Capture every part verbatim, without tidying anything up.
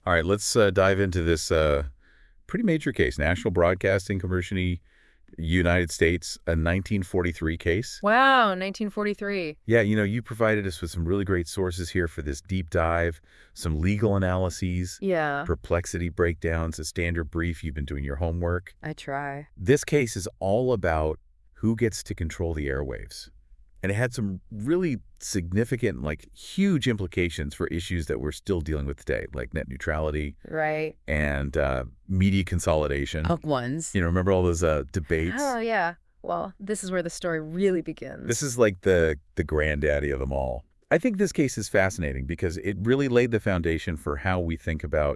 All right, let's uh, dive into this uh, pretty major case, National Broadcasting Commission, United States, a nineteen forty-three case. Wow, nineteen forty-three. Yeah, you know, you provided us with some really great sources here for this deep dive, some legal analyses, Yeah, perplexity breakdowns, a standard brief. You've been doing your homework. I try. This case is all about who gets to control the airwaves. And it had some really significant, like huge implications for issues that we're still dealing with today, like net neutrality Right. and uh, media consolidation. Of ones. You know, remember all those uh, debates? Oh, yeah. Well, this is where the story really begins. This is like the, the granddaddy of them all. I think this case is fascinating because it really laid the foundation for how we think about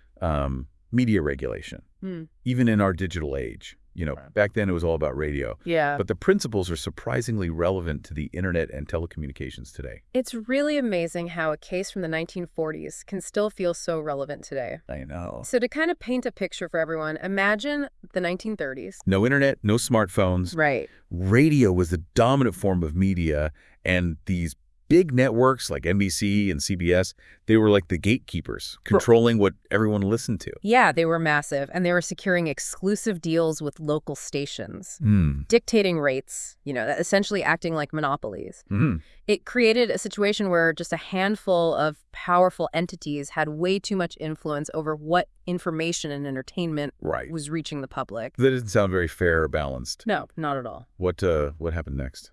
um, media regulation, Hmm. even in our digital age. You know, back then it was all about radio. Yeah. But the principles are surprisingly relevant to the internet and telecommunications today. It's really amazing how a case from the nineteen forties can still feel so relevant today. I know. So to kind of paint a picture for everyone, imagine the nineteen thirties. No internet, no smartphones. Right. Radio was the dominant form of media, and these big networks like N B C and C B S, they were like the gatekeepers, controlling what everyone listened to. Yeah, they were massive, and they were securing exclusive deals with local stations, Mm. dictating rates, you know, essentially acting like monopolies. Mm. It created a situation where just a handful of powerful entities had way too much influence over what information and entertainment Right. was reaching the public. That doesn't sound very fair or balanced. No, not at all. What uh, what happened next?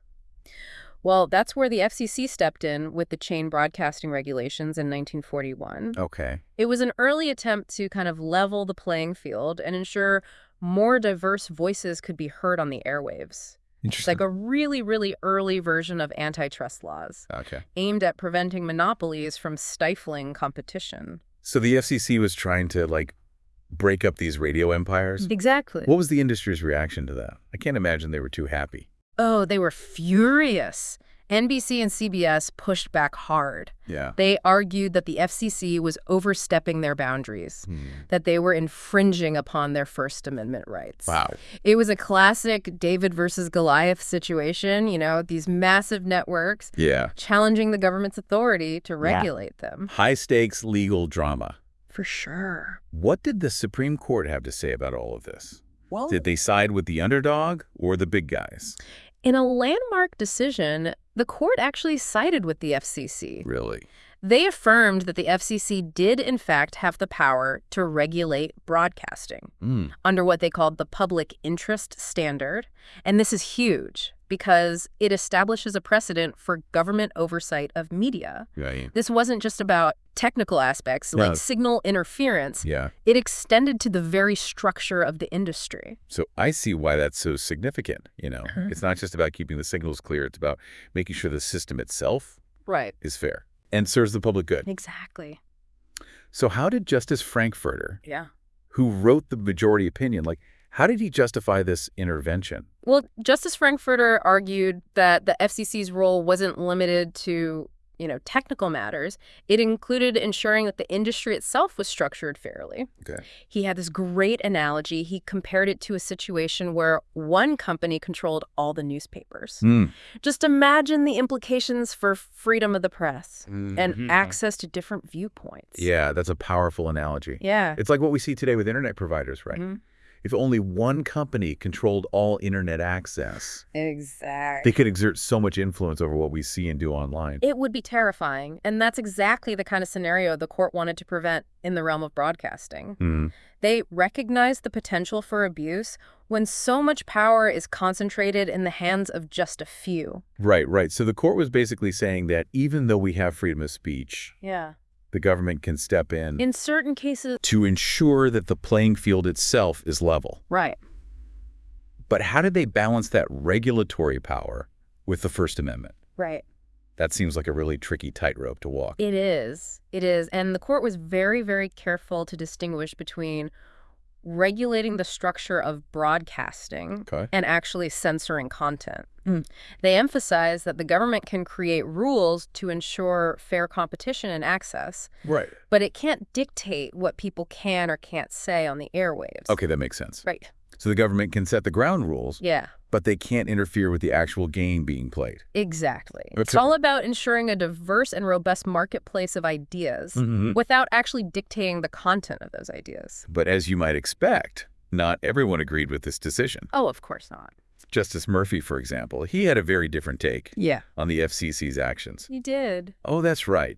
Well, that's where the F C C stepped in with the chain broadcasting regulations in nineteen forty-one. Okay. It was an early attempt to kind of level the playing field and ensure more diverse voices could be heard on the airwaves. It's Interesting. like a really, really early version of antitrust laws, Okay. aimed at preventing monopolies from stifling competition. So the F C C was trying to, like, break up these radio empires? Exactly. What was the industry's reaction to that? I can't imagine they were too happy. Oh, they were furious. N B C and C B S pushed back hard. Yeah. They argued that the F C C was overstepping their boundaries, Hmm. that they were infringing upon their First Amendment rights. Wow. It was a classic David versus Goliath situation, you know, these massive networks Yeah. challenging the government's authority to regulate them. High-stakes legal drama. For sure. What did the Supreme Court have to say about all of this? Well, Did they side with the underdog or the big guys? in a landmark decision, the court actually sided with the F C C. Really? They affirmed that the F C C did, in fact, have the power to regulate broadcasting Mm. under what they called the public interest standard. And this is huge because it establishes a precedent for government oversight of media. Right. This wasn't just about technical aspects like No. signal interference. Yeah. It extended to the very structure of the industry. So I see why that's so significant, you know. Uh-huh. It's not just about keeping the signals clear. It's about making sure the system itself Right. is fair and serves the public good. Exactly. So how did Justice Frankfurter, Yeah. who wrote the majority opinion, like, how did he justify this intervention? Well, Justice Frankfurter argued that the F C C's role wasn't limited to, you know, technical matters. It included ensuring that the industry itself was structured fairly. Okay. He had this great analogy. He compared it to a situation where one company controlled all the newspapers. Mm. Just imagine the implications for freedom of the press Mhm. and access to different viewpoints. Yeah, that's a powerful analogy. Yeah. It's like what we see today with internet providers, right? Mhm. If only one company controlled all internet access, Exactly. they could exert so much influence over what we see and do online. It would be terrifying, and that's exactly the kind of scenario the court wanted to prevent in the realm of broadcasting. Mm. They recognized the potential for abuse when so much power is concentrated in the hands of just a few. Right, right. So the court was basically saying that even though we have freedom of speech, Yeah. the government can step in In certain cases, to ensure that the playing field itself is level. right. But how did they balance that regulatory power with the First Amendment? Right. That seems like a really tricky tightrope to walk. It is. It is. And the court was very, very careful to distinguish between regulating the structure of broadcasting Okay. and actually censoring content. They emphasize that the government can create rules to ensure fair competition and access, Right. but it can't dictate what people can or can't say on the airwaves. Okay, that makes sense. Right. So the government can set the ground rules, Yeah. but they can't interfere with the actual game being played. Exactly. Okay. It's all about ensuring a diverse and robust marketplace of ideas Mm-hmm. without actually dictating the content of those ideas. But as you might expect, not everyone agreed with this decision. Oh, of course not. Justice Murphy, for example, he had a very different take Yeah. on the F C C's actions. He did. Oh, that's right.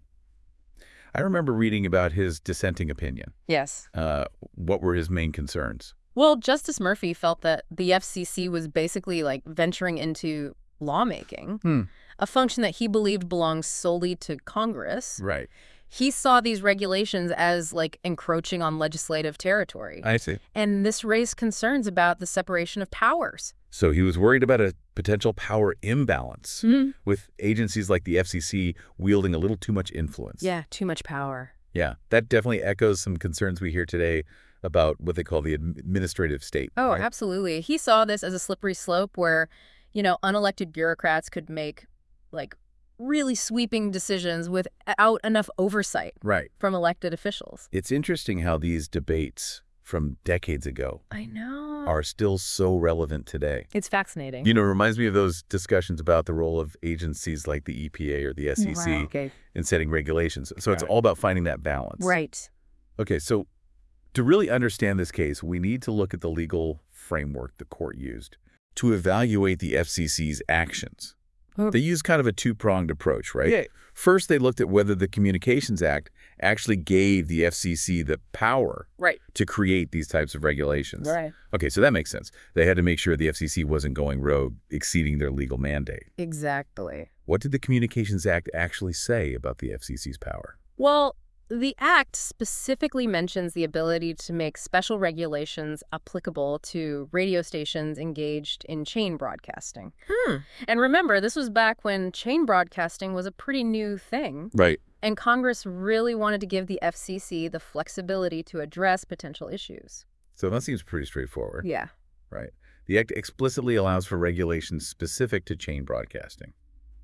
I remember reading about his dissenting opinion. Yes. Uh, what were his main concerns? Well, Justice Murphy felt that the F C C was basically like venturing into lawmaking, Hmm. a function that he believed belongs solely to Congress. Right. He saw these regulations as like encroaching on legislative territory. I see. And this raised concerns about the separation of powers. So he was worried about a potential power imbalance Mm-hmm. with agencies like the F C C wielding a little too much influence. Yeah, too much power. Yeah, that definitely echoes some concerns we hear today about what they call the ad- administrative state. Oh, right? absolutely. He saw this as a slippery slope where, you know, unelected bureaucrats could make like really sweeping decisions without enough oversight Right. from elected officials. It's interesting how these debates from decades ago I know. are still so relevant today. It's fascinating. You know, it reminds me of those discussions about the role of agencies like the E P A or the S E C Wow. Okay. in setting regulations. So it's Right. all about finding that balance. Right. Okay, so to really understand this case, we need to look at the legal framework the court used to evaluate the F C C's actions. Oh. They used kind of a two-pronged approach, right? Yeah. First, they looked at whether the Communications Act actually gave the F C C the power Right. to create these types of regulations. Right. Okay, so that makes sense. They had to make sure the F C C wasn't going rogue, exceeding their legal mandate. Exactly. What did the Communications Act actually say about the F C C's power? Well, the Act specifically mentions the ability to make special regulations applicable to radio stations engaged in chain broadcasting. Hmm. And remember, this was back when chain broadcasting was a pretty new thing, Right. and Congress really wanted to give the F C C the flexibility to address potential issues. So that seems pretty straightforward. Yeah. Right. The Act explicitly allows for regulations specific to chain broadcasting.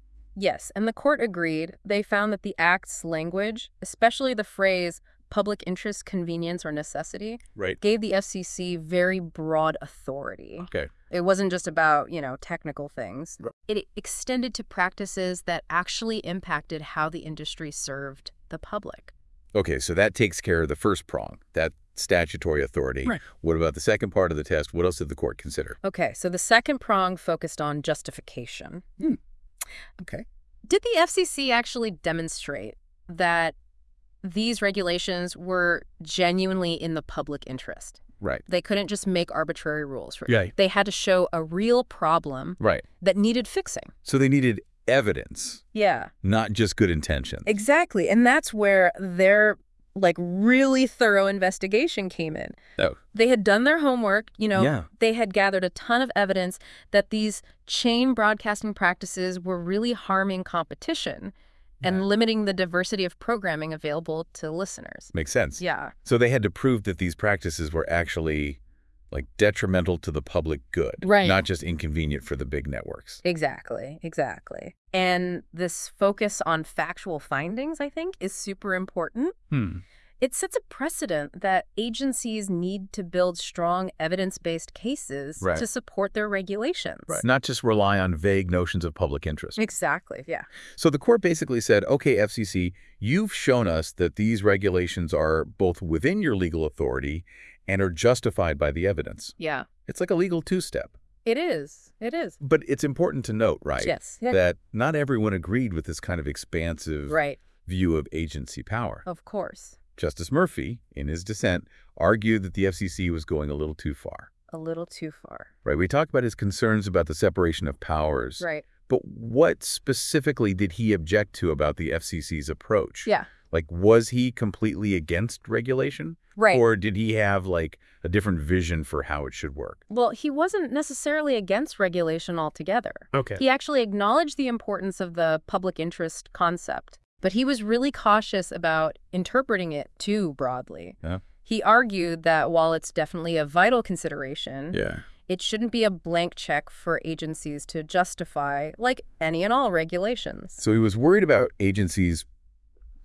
Yes, and the court agreed. They found that the Act's language, especially the phrase public interest, convenience, or necessity, Right. gave the F C C very broad authority. Okay. It wasn't just about, you know, technical things. Right. It extended to practices that actually impacted how the industry served the public. Okay, so that takes care of the first prong, that statutory authority. Right. What about the second part of the test? What else did the court consider? Okay, so the second prong focused on justification. Okay. Did the F C C actually demonstrate that these regulations were genuinely in the public interest? Right. They couldn't just make arbitrary rules. Yeah. They had to show a real problem Right. that needed fixing. So they needed evidence, Yeah. not just good intentions. Exactly. And that's where their like really thorough investigation came in. Oh. They had done their homework, you know, Yeah. they had gathered a ton of evidence that these chain broadcasting practices were really harming competition and limiting the diversity of programming available to listeners. Makes sense. Yeah. So they had to prove that these practices were actually like detrimental to the public good, Right. not just inconvenient for the big networks. Exactly, exactly. And this focus on factual findings, I think, is super important. Hmm. It sets a precedent that agencies need to build strong evidence-based cases Right. to support their regulations. Not just rely on vague notions of public interest. Exactly, yeah. So the court basically said, okay, F C C, you've shown us that these regulations are both within your legal authority and are justified by the evidence. Yeah, It's like a legal two-step. it is. It is. But it's important to note, right, Yes. Yeah. that not everyone agreed with this kind of expansive Right, view of agency power. of course. Justice Murphy, in his dissent, argued that the F C C was going a little too far. A little too far. Right, we talked about his concerns about the separation of powers. Right. But what specifically did he object to about the F C C's approach? Yeah. Like, was he completely against regulation? Right. Or did he have, like, a different vision for how it should work? Well, he wasn't necessarily against regulation altogether. Okay. He actually acknowledged the importance of the public interest concept, but he was really cautious about interpreting it too broadly. Yeah. He argued that while it's definitely a vital consideration, Yeah. it shouldn't be a blank check for agencies to justify, like, any and all regulations. So he was worried about agencies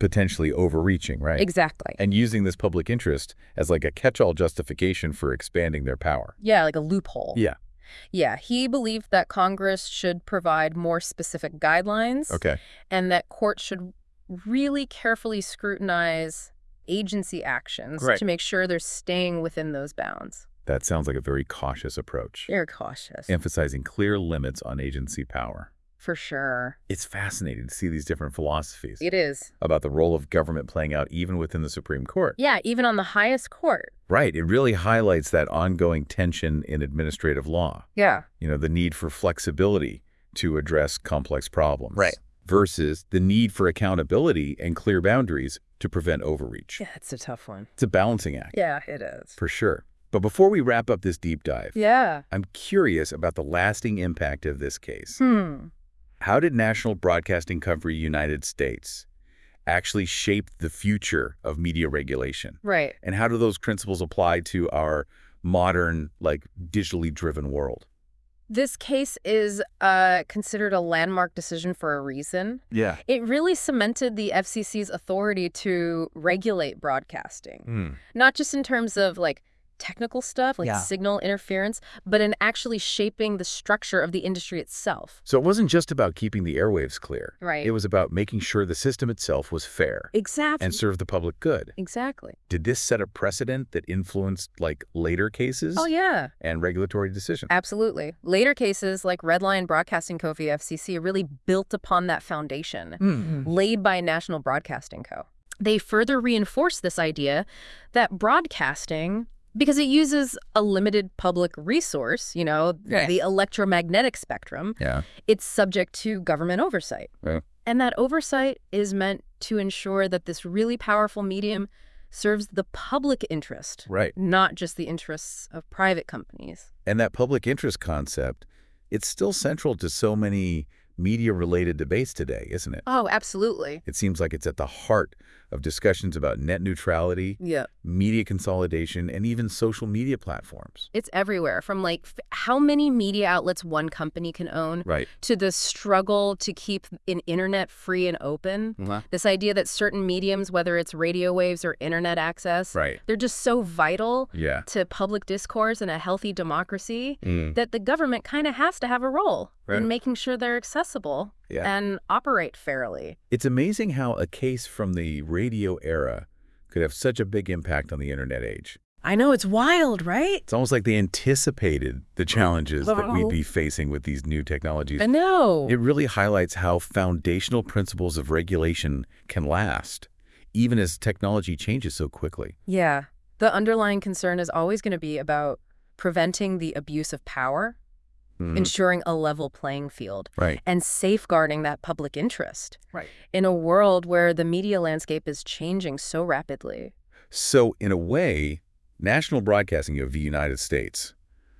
potentially overreaching, right? Exactly. And using this public interest as like a catch-all justification for expanding their power. Yeah, like a loophole. Yeah. Yeah, he believed that Congress should provide more specific guidelines. Okay. And that courts should really carefully scrutinize agency actions Right. to make sure they're staying within those bounds. That sounds like a very cautious approach, Very cautious. emphasizing clear limits on agency power. For sure. It's fascinating to see these different philosophies It is. about the role of government playing out even within the Supreme Court. Yeah, even on the highest court. Right. It really highlights that ongoing tension in administrative law. Yeah. You know, the need for flexibility to address complex problems. Right. Versus the need for accountability and clear boundaries to prevent overreach. Yeah, it's a tough one. It's a balancing act. Yeah, it is. For sure. But before we wrap up this deep dive, Yeah. I'm curious about the lasting impact of this case. Hmm. How did National Broadcasting Company United States actually shape the future of media regulation? Right. And how do those principles apply to our modern, like, digitally driven world? This case is uh, considered a landmark decision for a reason. Yeah. It really cemented the F C C's authority to regulate broadcasting, Mm. not just in terms of like technical stuff, like Yeah. signal interference, but in actually shaping the structure of the industry itself. So it wasn't just about keeping the airwaves clear. Right. It was about making sure the system itself was fair Exactly. and served the public good. Exactly. Did this set a precedent that influenced, like, later cases Oh, yeah. and regulatory decisions? Absolutely. Later cases like Redline Broadcasting Co. v. F C C really built upon that foundation Mm. laid by National Broadcasting Co. They further reinforced this idea that broadcasting, because it uses a limited public resource, you know, Yeah. the electromagnetic spectrum, Yeah. it's subject to government oversight. Right. And that oversight is meant to ensure that this really powerful medium serves the public interest, Right. not just the interests of private companies. And that public interest concept, it's still central to so many media-related debates today, isn't it? Oh, absolutely. It seems like it's at the heart of discussions about net neutrality, Yeah. media consolidation, and even social media platforms. It's everywhere, from like f- how many media outlets one company can own Right. to the struggle to keep an internet free and open. This idea that certain mediums, whether it's radio waves or internet access, Right. they're just so vital Yeah. to public discourse and a healthy democracy Mm. that the government kind of has to have a role Right. in making sure they're accessible Yeah. and operate fairly. It's amazing how a case from the radio era could have such a big impact on the internet age. I know, it's wild, right? It's almost like they anticipated the challenges that we'd be facing with these new technologies. I know. It really highlights how foundational principles of regulation can last, even as technology changes so quickly. Yeah. The underlying concern is always going to be about preventing the abuse of power, Mhm. ensuring a level playing field, Right. and safeguarding that public interest Right. in a world where the media landscape is changing so rapidly. So, in a way, National Broadcasting of the United States,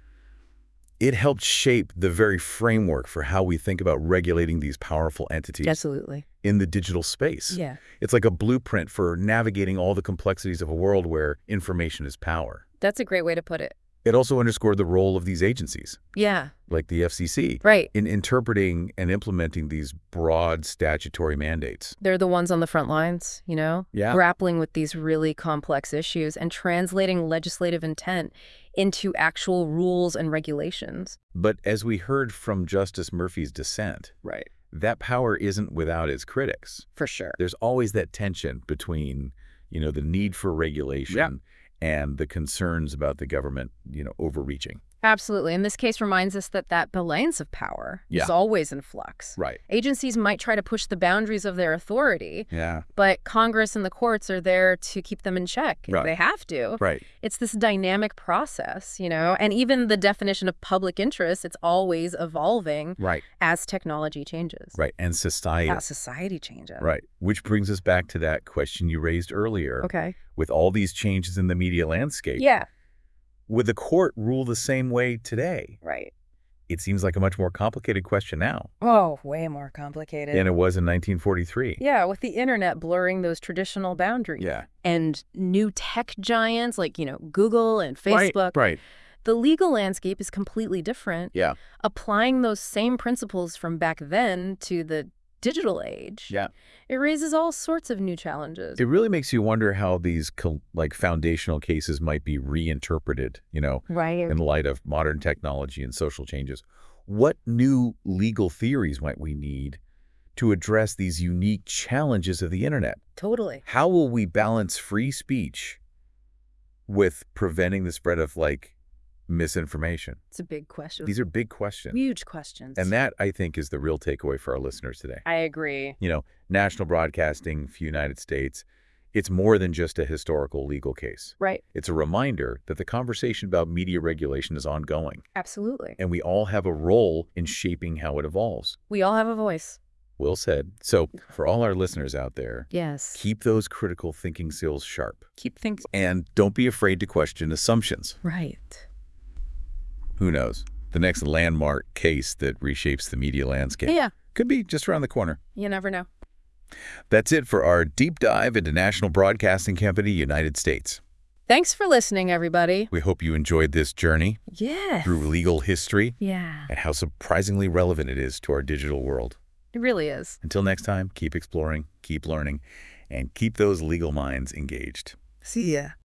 it helped shape the very framework for how we think about regulating these powerful entities Absolutely. in the digital space. Yeah. It's like a blueprint for navigating all the complexities of a world where information is power. That's a great way to put it. It also underscored the role of these agencies, Yeah. like the F C C, Right. in interpreting and implementing these broad statutory mandates. They're the ones on the front lines, you know, Yeah. grappling with these really complex issues and translating legislative intent into actual rules and regulations. But as we heard from Justice Murphy's dissent, Right. that power isn't without its critics. For sure. There's always that tension between, you know, the need for regulation Yeah. and the concerns about the government, you know, overreaching. Absolutely. And this case reminds us that that balance of power Yeah. is always in flux. Right. Agencies might try to push the boundaries of their authority, Yeah. but Congress and the courts are there to keep them in check. if Right. They have to. Right. It's this dynamic process, you know, and even the definition of public interest, it's always evolving Right. as technology changes. Right. And society. As society changes. Right. Which brings us back to that question you raised earlier. Okay. With all these changes in the media landscape, Yeah. would the court rule the same way today? Right. It seems like a much more complicated question now Oh, way more complicated. than it was in nineteen forty-three. Yeah, with the internet blurring those traditional boundaries. Yeah. And new tech giants like, you know, Google and Facebook. Right. Right. The legal landscape is completely different. Yeah. Applying those same principles from back then to the digital age, Yeah. it raises all sorts of new challenges. It really makes you wonder how these col- like foundational cases might be reinterpreted, you know, Right. in light of modern technology and social changes. What new legal theories might we need to address these unique challenges of the internet? Totally. How will we balance free speech with preventing the spread of like misinformation? It's a big question. These are big questions. Huge questions. And that, I think, is the real takeaway for our listeners today. I agree. You know, national broadcasting for the United States, it's more than just a historical legal case. Right. It's a reminder that the conversation about media regulation is ongoing, Absolutely. and we all have a role in shaping how it evolves. We all have a voice. Well said. So for all our listeners out there, Yes. keep those critical thinking skills sharp. Keep things And don't be afraid to question assumptions. right. Who knows? The next landmark case that reshapes the media landscape Yeah. could be just around the corner. You never know. That's it for our deep dive into National Broadcasting Company, United States. Thanks for listening, everybody. We hope you enjoyed this journey Yeah. through legal history Yeah. and how surprisingly relevant it is to our digital world. It really is. Until next time, keep exploring, keep learning, and keep those legal minds engaged. See ya.